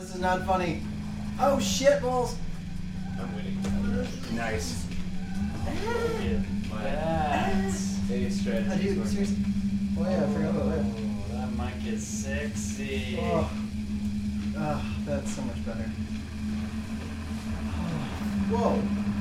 This is not funny. Oh shit balls! I'm winning. Nice. Any strategy. Dude, seriously. Oh yeah, I forgot about that. That mic is sexy. Oh. That's so much better. Whoa.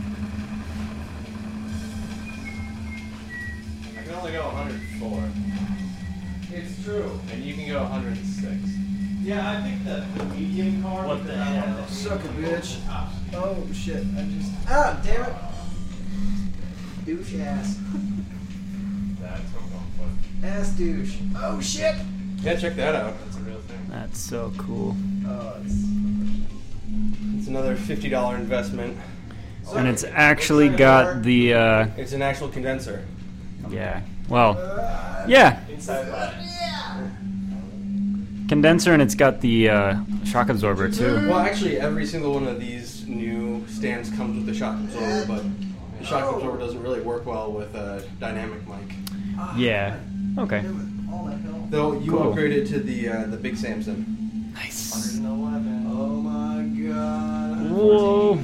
I can only go 104. It's true. And you can go 106. Yeah, I think the medium card. What the hell? Suck a bitch. Oh shit, I just... Ah, damn it. Douche ass. That's what I'm going for. Ass douche. Oh shit! Yeah, check that out. That's a real thing. That's so cool. Oh, It's another $50 investment. And it's actually got the, It's an actual condenser. yeah. Well, yeah. Inside line. Condenser, and it's got the shock absorber too. Well, actually, every single one of these new stands comes with the shock absorber, but the shock absorber doesn't really work well with a dynamic mic. Yeah. Okay. all that hell. Though you Cool. upgraded to the big Samson. Nice. 111. Oh my god. Whoa.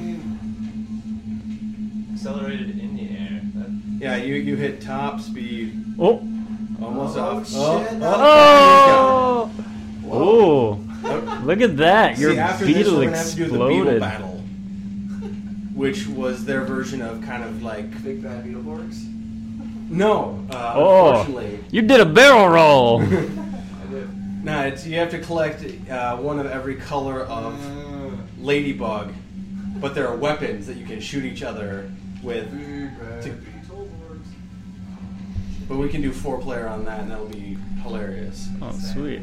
114. Accelerated in the air. That, Yeah, you hit top speed. Oh. Almost Oh, off. shit. Oh. Oh. Oh. Look at that. Your See, after this, beetle we're gonna have to do the beetle exploded. battle, which was their version of kind of like Big bad Beetleborgs. no. Oh. Unfortunately, You did a barrel roll. I did. no. It's you have to collect one of every color of ladybug, but there are weapons that you can shoot each other with. Big bad To- Beetleborgs. But we can do 4-player on that, and that'll be hilarious. Oh, sweet.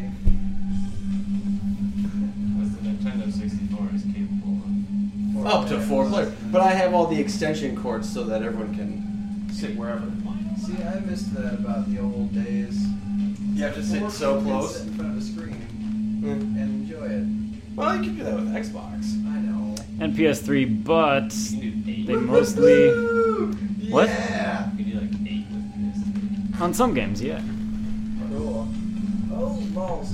because the Nintendo 64 is capable of. Up to 4-player, but I have all the extension cords so that everyone can sit wherever they want. See, I missed that about the old days. You have to sit More so people can close. sit in front of a screen Mm. and enjoy it. Well, you can do that with Xbox. I know. And PS3, but You can do 8. they mostly What? Yeah. You can do like 8 with this. on some games, yeah. Cool. Oh, balls.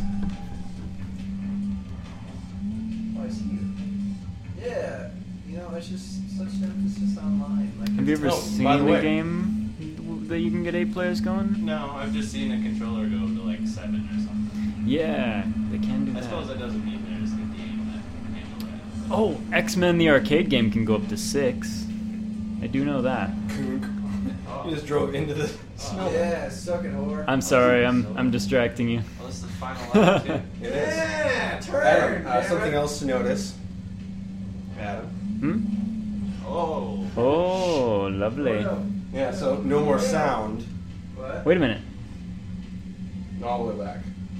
Oh, I see you. Yeah. You know, it's just such an emphasis online. Like, Have you ever Oh, by seen the the way. game that you can get 8 players going? No, I've just seen a controller go to like 7 or something. Yeah, they can do I that. suppose that doesn't mean there's a game that can handle that. Oh, X-Men the arcade game can go up to 6. I do know that. You just drove into the snow. yeah, suck it, whore. I'm sorry, I'm distracting you. Well, this is the final level too. It is. Yeah, turn. Adam, damn something it. else to notice. Adam. Hmm? Oh. Oh, lovely. Oh, Yeah, so no more sound. no. What? Wait a minute. All the way back.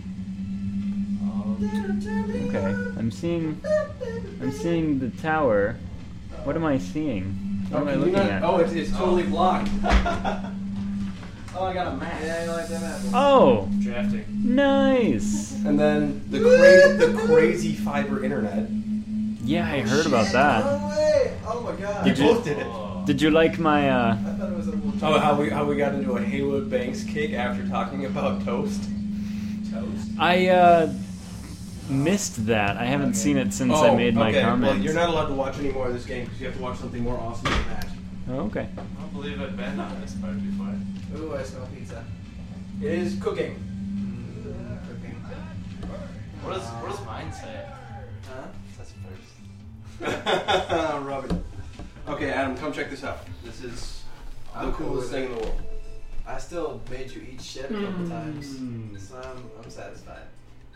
Okay, I'm seeing the tower. What am I seeing? What am I can you looking not- at? Oh, it's totally blocked. Oh, I got a map. Yeah, I like that apple. Oh, Drafting. nice. And then the crazy fiber internet. Yeah, I heard about that. No way! Oh my god. You both did it. Oh. Did you like my I thought it was a little Oh, how we got into a Haywood Banks kick after talking about toast. toast. I missed that. I haven't seen it since I made my comments. Well, you're not allowed to watch any more of this game because you have to watch something more awesome than that. Oh, okay. I don't believe I've been on this part before. Ooh, I smell pizza. It is cooking. Cooking. What does mine say? Huh? That's first. Rub it. Okay, Adam, come check this out. This is the I'm cool coolest with thing in the world. I still made you eat shit a couple times, so I'm satisfied.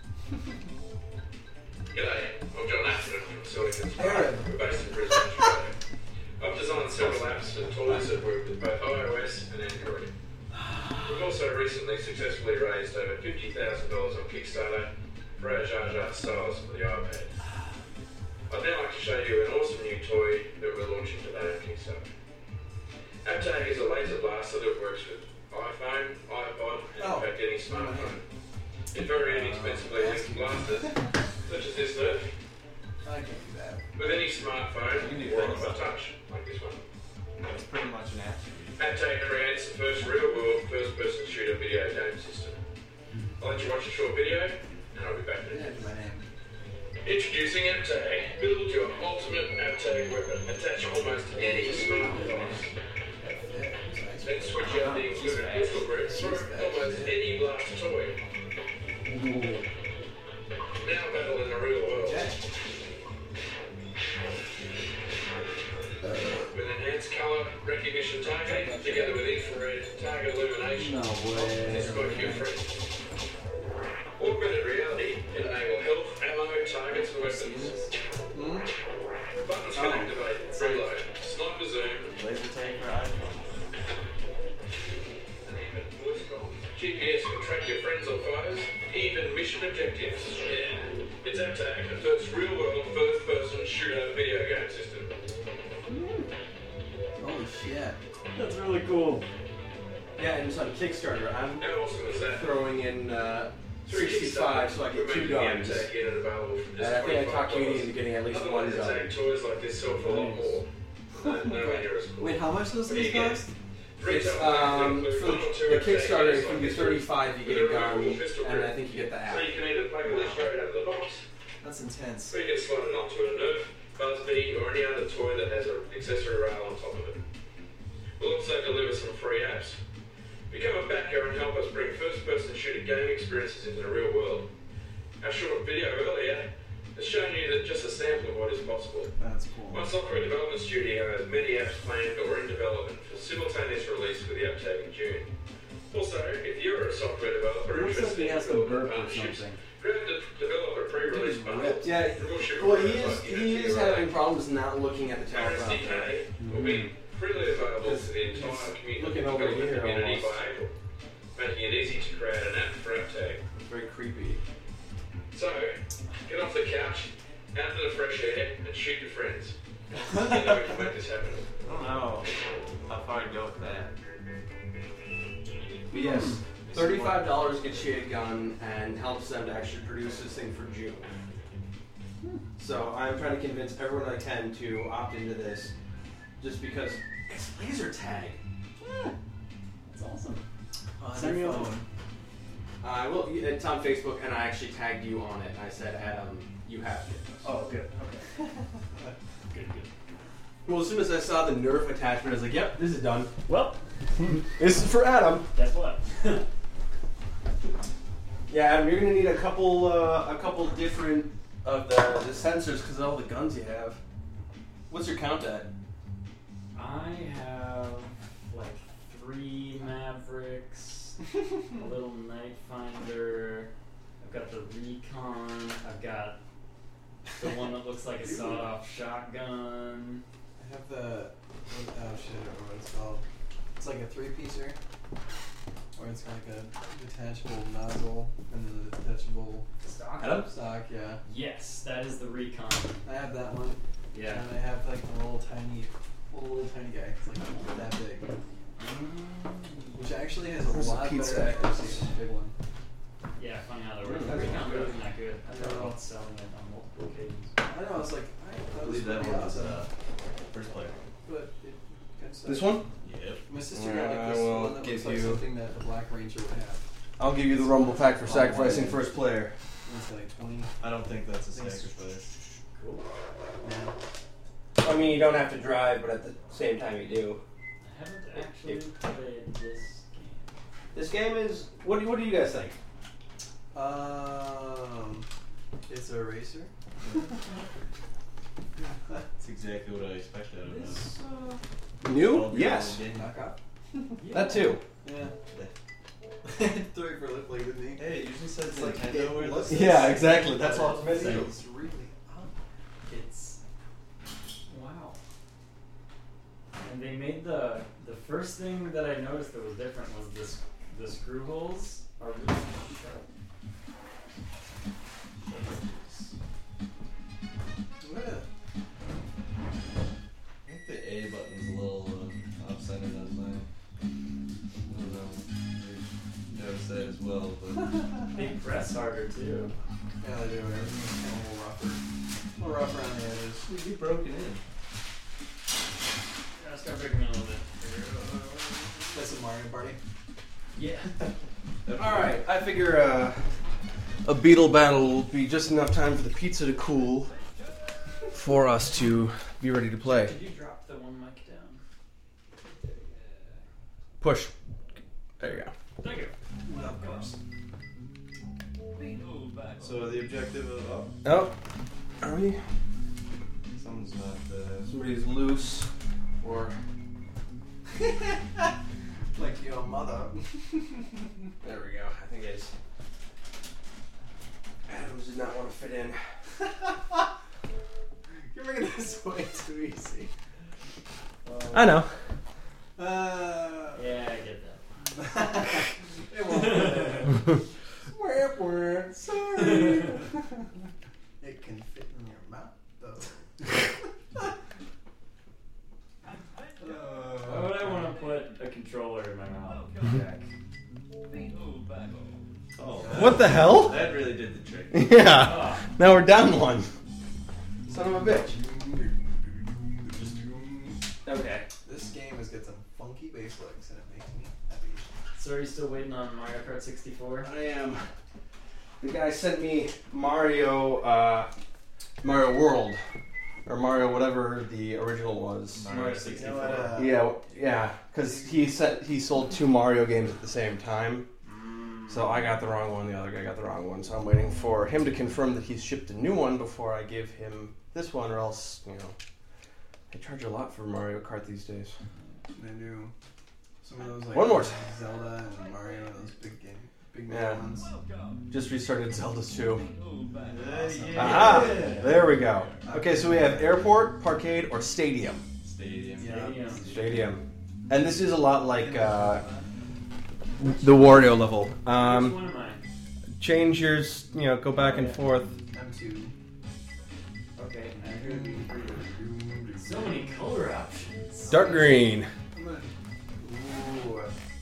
G'day, I'm John Ashford from Silicon Aaron. We're based in Brisbane, Australia. I've designed several apps for toys that work with both iOS and Android. We've also recently successfully raised over $50,000 on Kickstarter for our Jar Jar Styles for the iPad. I'd now like to show you an awesome new toy that we're launching today on Kickstarter. AppTag is a laser blaster that works with iPhone, iPod, and in fact any smartphone. It's very inexpensively linked blasters, such as this Nerf, I can't do that. with any smartphone or on a touch, like this one. That's pretty much an attribute. AppTag creates the first real-world first-person shooter video game system. I'll let you watch a short video, and I'll be back in a Didn't minute. enter my name. Introducing AppTag. Build your ultimate AppTag weapon. Attach almost any smart device. Then switch out the included pistol grip for almost any blast toy. Now battle in the real world. With enhanced color recognition targeting, together with infrared target illumination. No way. This will your friends. Augmented reality can enable health, ammo, targets, and weapons. Buttons can activate, reload, sniper zoom, Laser tag for iPhone. and even voice calls. GPS can track your friends or foes, even mission objectives. Yeah, it's AppTag, the first real-world first-person shooter video game system. Holy shit. That's really cool. Yeah, and it's on Kickstarter. I'm How awesome is that? throwing in Through 65 so I Kickstarter, get we're 2 making the guns. AppTag unit available from And just I think I talked you $25. into getting at least one Otherwise, gun. AppTag toys like this sell for a lot more. Nowhere near as cool. Wait, how much does this cost? It's Retail for include the one or two Kickstarter. AppTag If you do 35, you get a gun, and I think you get the So app. you can either plug it straight out of the box, That's intense. or you can slot it onto a Nerf, Buzzbee, or any other toy that has an accessory rail on top of it. We'll also deliver some free apps. Become a backer and help us bring first-person shooter game experiences into the real world. Our short video earlier has shown you that just a sample of what is possible. That's cool. My software development studio has many apps planned or in development for simultaneous release with the AppTag in June. Also, if you're a software developer Looks like interested he in has to development burp or partnerships, something. grab the developer pre-release Dude, bundle. ripped. Yeah, and we'll ship well, it he is having problems not looking at the Our teleprompter. SDK will be freely available to the entire community, looking over development here community almost. by April, making it easy to create an app for AppTag. It's very creepy. So, get off the couch, out to the fresh air, and shoot your friends. Together we can make this happen. I don't know how far to go with that. But yes, $35 gets you a gun and helps them to actually produce this thing for June. So I'm trying to convince everyone I can to opt into this, just because it's laser tag. That's awesome. Send me a phone. I will. It's on Facebook, and I actually tagged you on it. I said, Adam, you have it. Oh, good. Okay. Good. Well, as soon as I saw the Nerf attachment, I was like, "Yep, this is done. Well, This is for Adam." guess what? Yeah, Adam, you're gonna need a couple different of the sensors because of all the guns you have. What's your count at? I have like 3 Mavericks, a little Night Finder. I've got the Recon. I've got the one that looks like a sawed-off shotgun. I have the. Oh shit, I don't know what it's called. It's like a 3-piecer. Or it's got like a detachable nozzle and then a detachable Stock? Adam? stock, yeah. Yes, that is the Recon. I have that one. Yeah. And I have like a little tiny guy. It's like that big. Which actually has a There's a lot pizza. better accuracy than the big one. Yeah, funny how that works. The That's Recon good. wasn't that good. I thought No. about selling it on multiple occasions. I know, it's like, I I believe that pretty one was awesome. first player. But it kind of sucks. This one? Yep. My sister Alright, got I like this will one that give looks like you- something that the Black Ranger would have. I'll give you the Rumble Pack for sacrificing first player. It's like 20. I don't think that's a Thanks. sacrifice. Cool. Yeah. I mean, you don't have to drive, but at the same time, you do. I haven't actually played this game. This game is. What do you guys think? It's a racer. That's exactly what I expected out of It's, it. New? Yes. knock off. That too. Yeah. Threw it for lip like didn't he? Hey, it usually says It's like Nintendo it or looks- this. Yeah, exactly. That's all it's meant to do. It's really up. It's wow. And they made the first thing that I noticed that was different was the screw holes are really sharp. Yeah. I think the A button is a little off-centered on mine. I don't know. You noticed that as well, but They press harder too. Yeah, they do. Everything's kind of a little rougher around the edges. you broken in. Gotta start breaking in a little bit. That's a Mario Party. Yeah. All right. I figure a beetle battle will be just enough time for the pizza to cool for us to be ready to play. Could you drop the one mic down? Push. There you go. Thank you. Of course. So the objective of Oh, are we? someone's not. Somebody's loose, or Like your mother. there we go. I think it's. Adams did not want to fit in. You're making this way too easy. I know. Yeah, I get that. It won't. Sorry. It can fit in your mouth, though. Why would I want to put a controller in my mouth? Jack? Oh, What the hell? that really did the trick. Yeah. Ah, Now we're down one. Son of a bitch. okay. This game has got some funky bass licks, and it makes me happy. So are you still waiting on Mario Kart 64? I am. The guy sent me Mario World, or Mario whatever the original was. Mario You 64. know what, Yeah, because he sold 2 Mario games at the same time. So I got the wrong one, the other guy got the wrong one. So I'm waiting for him to confirm that he's shipped a new one before I give him this one, or else, they charge a lot for Mario Kart these days. They do. Some of those like One more. Zelda and Mario, those big big Yeah. ones. Just restarted Zelda 2. Yeah. Aha! There we go. Okay, so we have airport, parkade, or stadium. Stadium. Yeah. Stadium. And this is a lot like the Wario level. Which one am I? Change yours, go back and forth. I'm two. Okay, I'm gonna be green. So many color options. Dark green. I'm gonna. Ooh.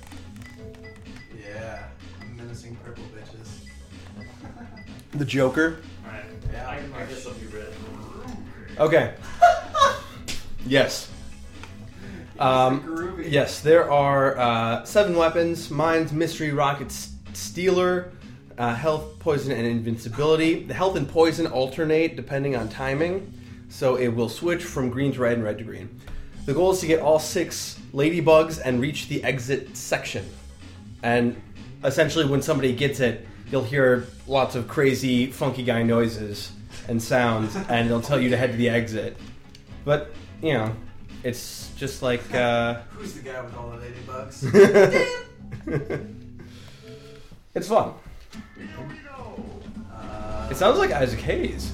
Yeah. Menacing purple bitches. The Joker. Alright, Yeah. I guess I'll be red. Okay. Yes. Groovy. Yes, there are 7 weapons: mines, mystery, rocket, stealer, health, poison, and invincibility. The health and poison alternate depending on timing, so it will switch from green to red and red to green. The goal is to get all 6 ladybugs and reach the exit section. And essentially, when somebody gets it, you'll hear lots of crazy, funky guy noises and sounds, and it'll tell you to head to the exit. But, it's just like... Who's the guy with all the ladybugs? It's fun. It sounds like Isaac Hayes.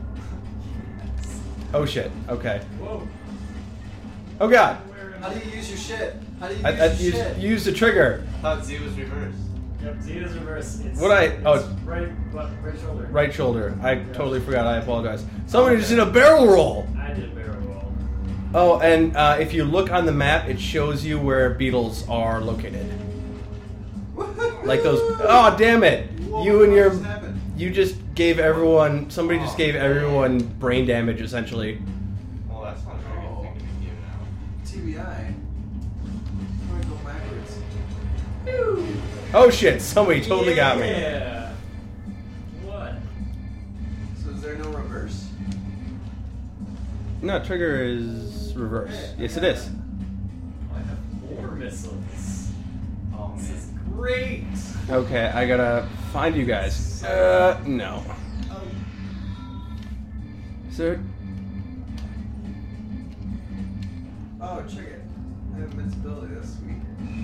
Oh shit, okay. Whoa. Oh god, How do you use your shit? How do you I use your shit? used the trigger. Thought Z was reversed. Yep, Z is reverse. It's, Right shoulder. Right shoulder. I totally forgot, I apologize. Somebody just did a barrel roll! I did barrel roll. Oh, and if you look on the map, it shows you where beetles are located. Like those... Oh, damn it! Whoa, You and what your... just happened? You just gave everyone... Somebody just gave everyone brain damage, essentially. Well, that's not a very good thing to be given out. TBI. I'm gonna go backwards. Oh shit, somebody totally got me. Yeah. What? So is there no reverse? No, trigger is reverse. Yes, it is. I have 4 missiles. Oh, This is man. great. Okay, I gotta find you guys. No. Sir, Oh, check it. I have invincibility. That's sweet.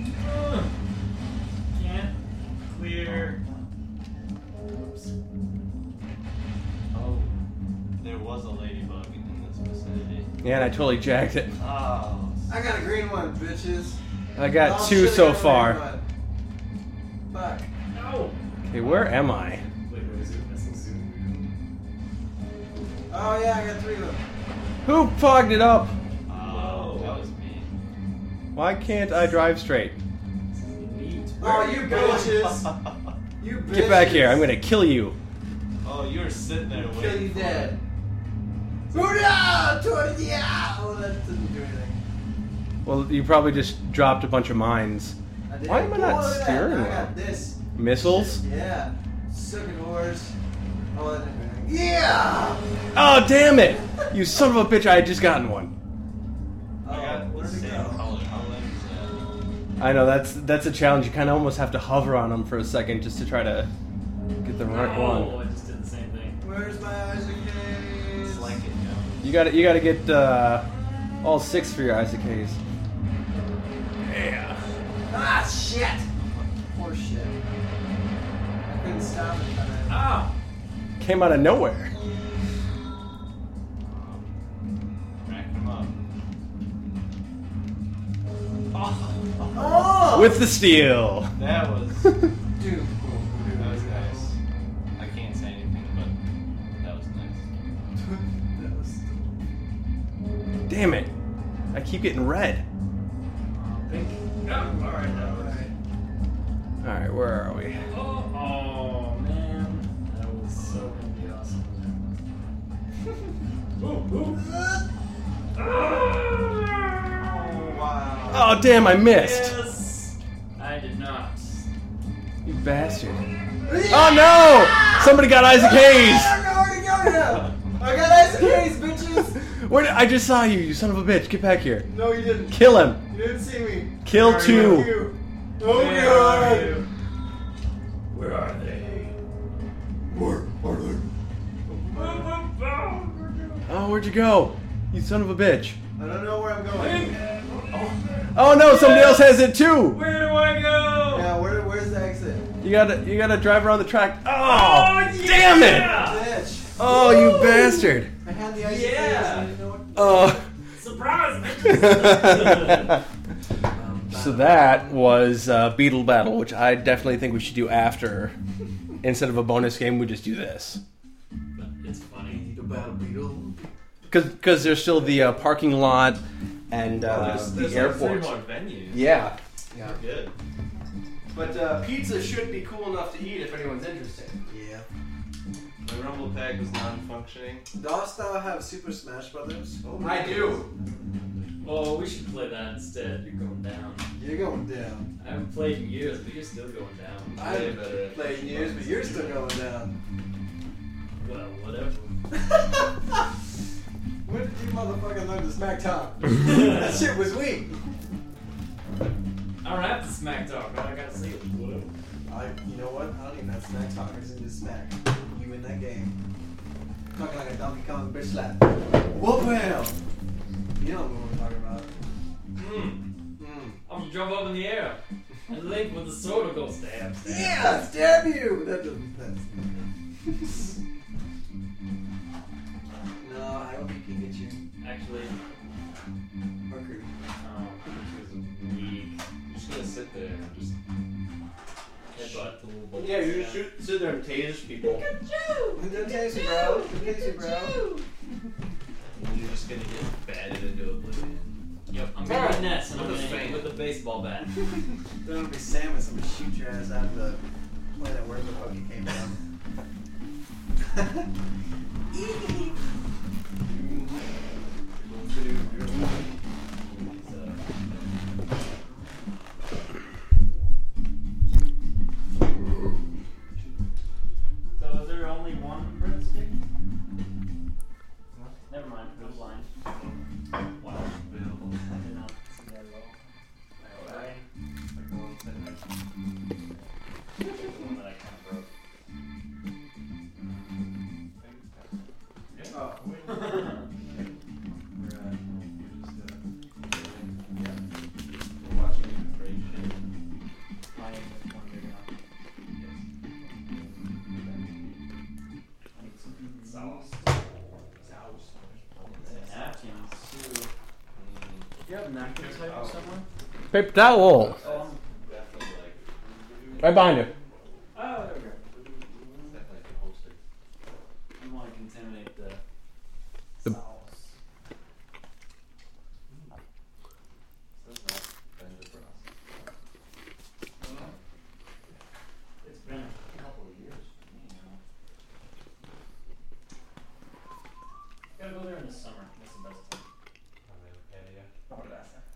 Can't clear. Oops. Oh, there was a ladybug in this vicinity. yeah, and I totally jacked it. Oh. I got a green one, bitches. I got Oh, 2 shit, I so got a far. green one. Fuck. No. Okay, where am I? Wait, zoom, missile zoom. Oh yeah, I got 3 of them. Who fogged it up? Oh, that was me. Why can't I drive straight? Neat. Oh, you bitches. You bitches. Get back here, I'm gonna kill you. Oh, you were sitting there waiting. Kill you for dead. it. Hurrah! Towards the Oh, that didn't do anything. Well, you probably just dropped a bunch of mines. I did. Why am I not Oh, look at that. steering Now I well? got this. Missiles? Yeah. Second horse. Oh, that didn't matter. Yeah! Oh, damn it! You son of a bitch, I had just gotten one. I got the where'd it same go? color. How lame I know, that's a challenge. You kind of almost have to hover on them for a second just to try to get the right Oh, one. I just did the same thing. Where's my Isaac Hayes? It's like it, yo. You gotta get all 6 for your Isaac Hayes. Yeah. Ah, shit! Poor shit. I couldn't stop it. Ah! Came out of nowhere. Rack them up. Oh! With the steal. That was Dude. that was nice. I can't say anything, but that was nice. That was... Damn it. I keep getting red. Pink. Oh, alright, Alright. Alright, where are we? Oh, man. That was so gonna be awesome. Oh, wow. Oh, damn, I missed. Yes! I did not. You bastard. Oh, no! Somebody got Isaac Hayes. I don't know where to go now. I got Isaac Hayes, bitches. I just saw you, you son of a bitch. Get back here. No, you didn't. Kill him. You didn't see me. Kill Where are 2. you? Oh, Where are God. you? Where are they? Where are they? Oh, where'd you go? You son of a bitch. I don't know where I'm going. Oh no, somebody else has it too. Where do I go? Yeah, where's the exit? You gotta drive around the track. Oh, damn it! Bitch. Oh, you bastard. I had the Isaac Yeah. Hayes. I didn't know what. Oh. Surprise, bitches! So that was Beetle Battle, which I definitely think we should do after. Instead of a bonus game, we just do this. It's funny. The Battle Beetle. Because there's still the parking lot and There's the like airport. 3 more venues. Yeah. Yeah. Good. But pizza should be cool enough to eat if anyone's interested. Yeah. My rumble pack was non-functioning. Dost thou have Super Smash Brothers? Oh, I do. Oh, we should play that instead. You're going down. You're going down. I haven't played in years, but you're still going down. I Way better haven't at played years, but you're still going down. Well, whatever. When did you motherfucking learn to smack talk? That shit was weak. I don't have to smack talk. All I gotta say is whatever. You know what? I don't even have smack talk. I just need to smack you in that game. Talking like a Donkey Kong bitch slap. Whoop hell! You know what we're talking about. I'm gonna jump up in the air and Link with the sword will go stab. Yeah, stab you! That doesn't. That's no, I hope you can get you. Actually, Mercury. she was weak. I'm just gonna sit there and just Headbutt. the little bolts. Yeah, you just sit there and tase people. It doesn't taste you, bro. It tastes you, bro. And you're just gonna get batted into oblivion. Yep, I'm gonna hit nets and I'm With gonna a hit fan. it with a baseball bat. Don't want to be Samus. I'm gonna shoot your ass out of the planet where the fuck you came from. So is there only one breadstick? Never mind, it was blind. Wow. I did not see that at all. Alright. The one that I kind of broke. Oh. Mine is one big enough. I need some sauce. And napkins too. You have napkins type somewhere? Paper towel. Oh, Right behind you. oh, there we go. I don't want to contaminate the The- sauce. It's been a couple of years for me now. Gotta go there in the summer. That's the best time. Oh, that's it.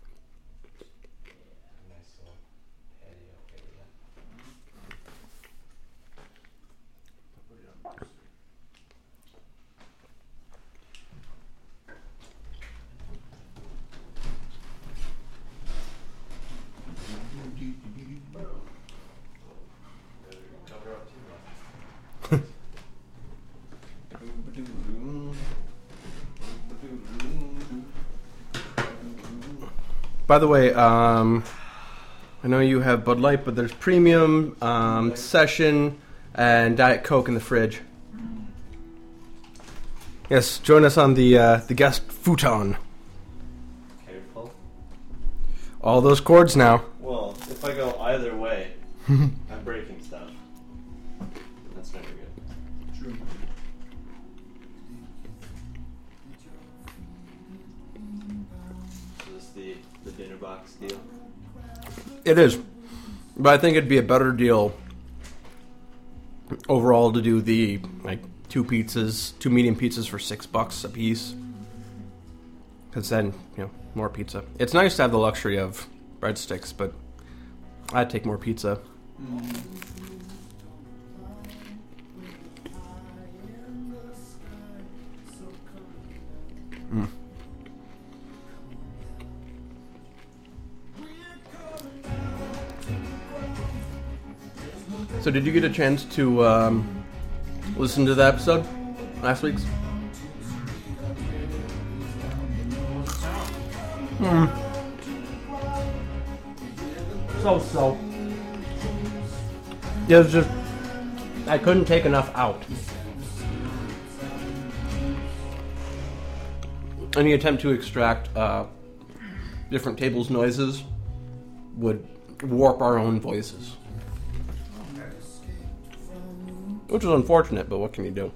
By the way, I know you have Bud Light, but there's Premium, Session, and Diet Coke in the fridge. Yes, join us on the guest futon. Careful. All those cords now. Well, if I go either way, I'm breaking stuff. That's never good. True. Is this the dinner box deal? It is. But I think it'd be a better deal overall to do the, like, two medium pizzas for $6 a piece. Because then, more pizza. It's nice to have the luxury of breadsticks, but I'd take more pizza. Mm. So did you get a chance to listen to the episode? Last week's? So. Yeah, it was just... I couldn't take enough out. Any attempt to extract different tables' noises would warp our own voices. Which is unfortunate, but what can you do?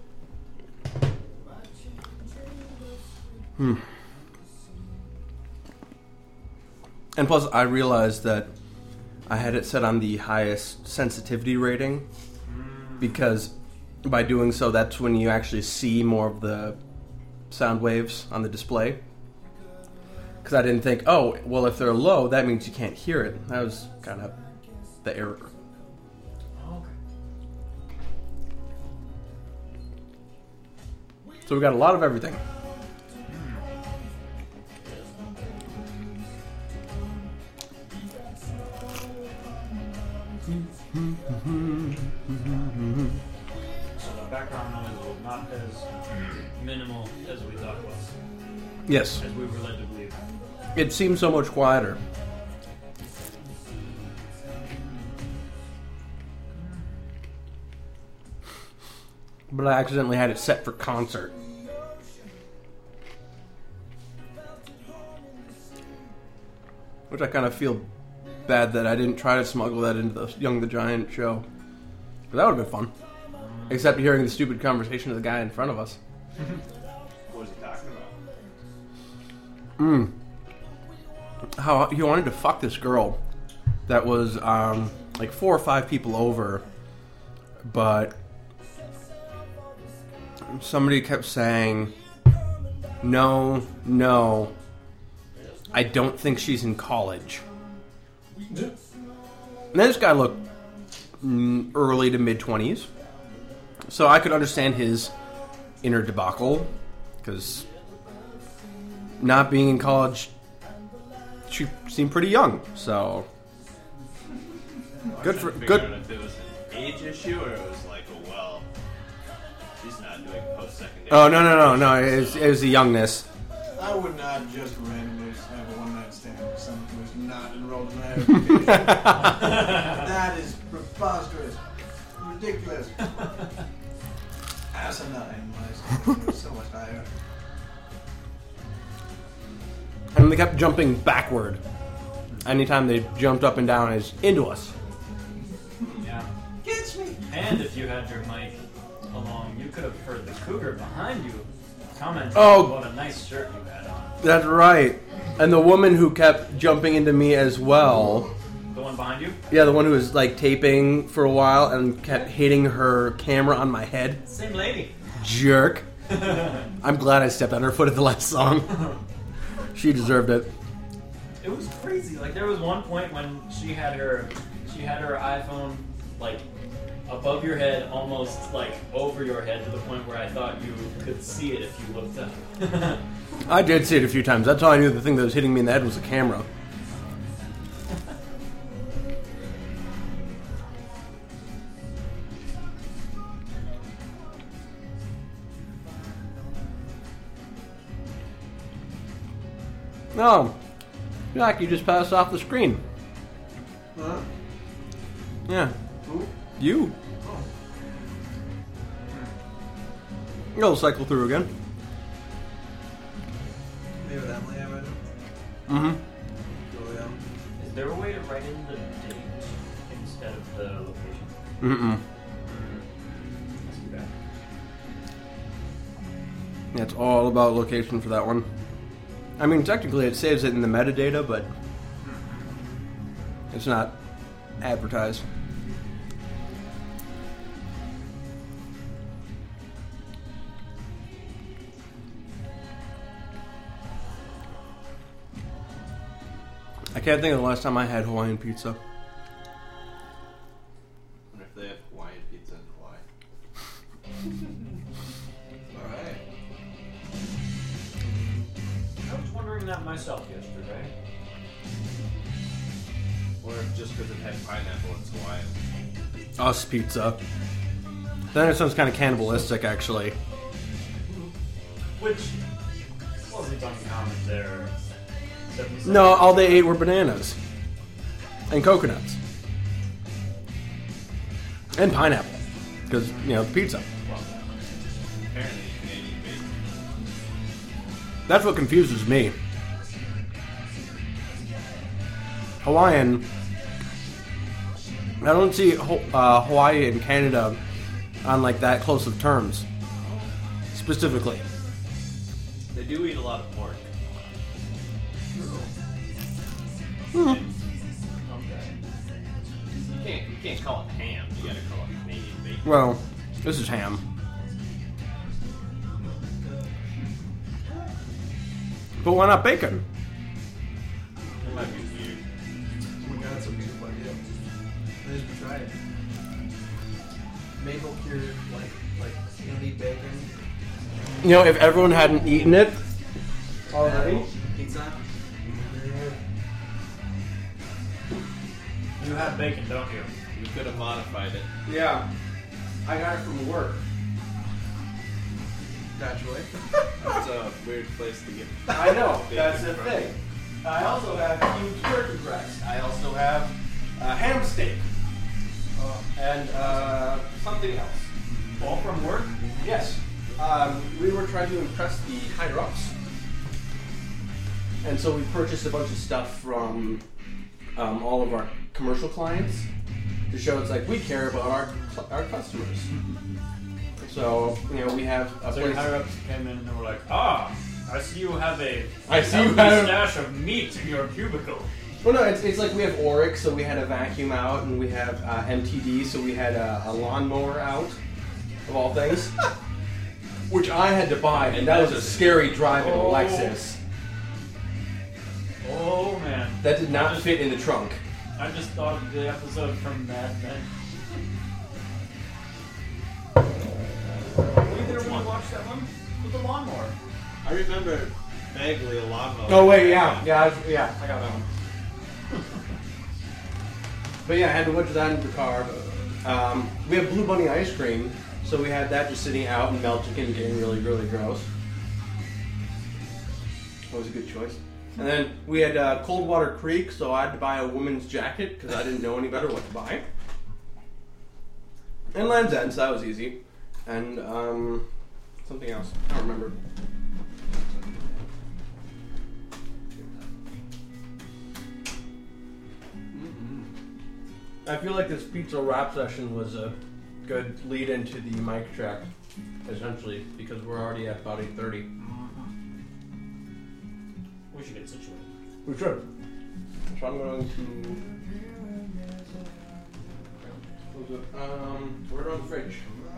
And plus, I realized that I had it set on the highest sensitivity rating, because by doing so, that's when you actually see more of the sound waves on the display. Because I didn't think, oh, well, if they're low, that means you can't hear it. That was kind of the error. So we got a lot of everything. So the background noise was not as minimal as we thought it was. Yes. As we were led to believe. It seems so much quieter. But I accidentally had it set for concert. Which I kind of feel bad that I didn't try to smuggle that into the Young the Giant show. But that would have been fun. Except hearing the stupid conversation of the guy in front of us. What was he talking about? How he wanted to fuck this girl that was like 4 or 5 people over, but somebody kept saying, no, I don't think she's in college. And this guy looked early to mid-20s. So I could understand his inner debacle, because not being in college, she seemed pretty young, so... Good for... Good. If it was an age issue, or it was like, oh, well, she's not doing post-secondary. Oh, no. It was the youngness. I would not just randomly have a one-night stand with someone who is not enrolled in higher education. That is preposterous. Ridiculous. Asinine. My so much higher. And they kept jumping backward. Anytime they jumped up and down, is into us. Yeah. Gets me. And if you had your mic along, you could have heard the cougar behind you commenting Oh. what a nice shirt you had on. That's right. And the woman who kept jumping into me as well. The one behind you? Yeah, the one who was like taping for a while and kept hitting her camera on my head. Same lady. Jerk. I'm glad I stepped on her foot at the last song. She deserved it. It was crazy. Like there was one point when she had her iPhone like above your head, almost like over your head, to the point where I thought you could see it if you looked up. I did see it a few times. That's how I knew the thing that was hitting me in the head was a camera. No. Jack, you just passed off the screen. Huh? Yeah. Who? You. Oh. You'll cycle through again. Maybe with Emily, I read it. Mm-hmm. Julio. Is there a way to write in the date instead of the location? Mm-mm. That's too bad. Yeah, it's all about location for that one. I mean, technically it saves it in the metadata, but it's not advertised. I can't think of the last time I had Hawaiian pizza. I wonder if they have Hawaiian pizza in Hawaii. Alright. I was wondering that myself yesterday. Or if just because it had pineapple, it's Hawaiian. Us pizza. Then it sounds kind of cannibalistic, actually. Which wasn't uncommon there. No, all they ate were bananas. And coconuts. And pineapple. Because, you know, pizza. Apparently, Canadian bacon. That's what confuses me. Hawaiian. I don't see Hawaii and Canada on like that close of terms. Specifically. They do eat a lot of pork. Okay. You can't call it ham. You gotta call it Canadian bacon. Well, this is ham. But why not bacon? It might be weird. Oh my god, that's a beautiful idea. I just try it. Maple cured, like candy bacon. You know, if everyone hadn't eaten it already. Pizza. You have bacon, don't you? We could have modified it. Yeah. I got it from work. Naturally. That's a weird place to get. I know, bacon that's the from. thing. I also have huge turkey breast. I also have ham steak. And something else. All from work? Yes. We were trying to impress the higher ups. And so we purchased a bunch of stuff from all of our commercial clients to show it's like we care about our customers. So, you know, we have a So your place. higher ups came in and were like, I see you have a I see you healthy have- stash of meat in your cubicle. Well, no, it's like we have Oryx, so we had a vacuum out, and we have MTD, so we had a lawnmower out, of all things, which I had to buy, and that was a scary drive in a Oh. Lexus. Oh man. That did not fit in the trunk. I just thought of the episode from Mad Men. Neither one watched that one with the lawnmower. I remember vaguely a lawnmower. Oh wait, yeah, I got that one. But yeah, I had to put that in the car. We have Blue Bunny ice cream, so we had that just sitting out and melting and getting really, really gross. That was a good choice. And then we had Coldwater Creek, so I had to buy a woman's jacket because I didn't know any better what to buy. And Land's End, so that was easy. And something else. I don't remember. I feel like this pizza wrap session was a good lead into the mic check, essentially, because we're already at about 8:30. We should get situated. We should. So I'm going to. Put it on the fridge.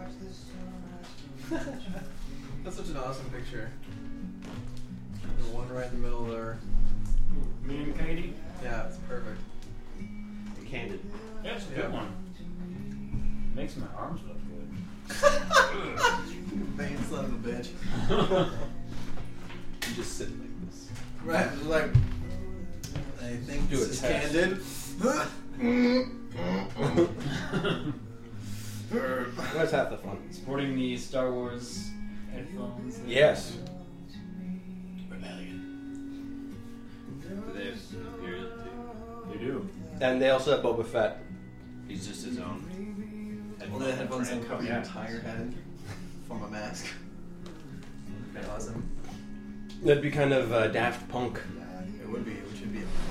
That's such an awesome picture. The one right in the middle there. Me and Katie? Yeah, it's perfect. Candid. Yeah, it's a Yeah. good one. Makes my arms look good. Vain son of a bitch. You just sit like this. Right, like I think Do this a is test. candid. That's half the fun. Sporting the Star Wars headphones. Yes. Do they have And they also have Boba Fett. He's just his own. Well, the headphones friend. uncover your Yeah. entire head. Form a mask. Pretty awesome. That'd be kind of Daft Punk. It would be. It should be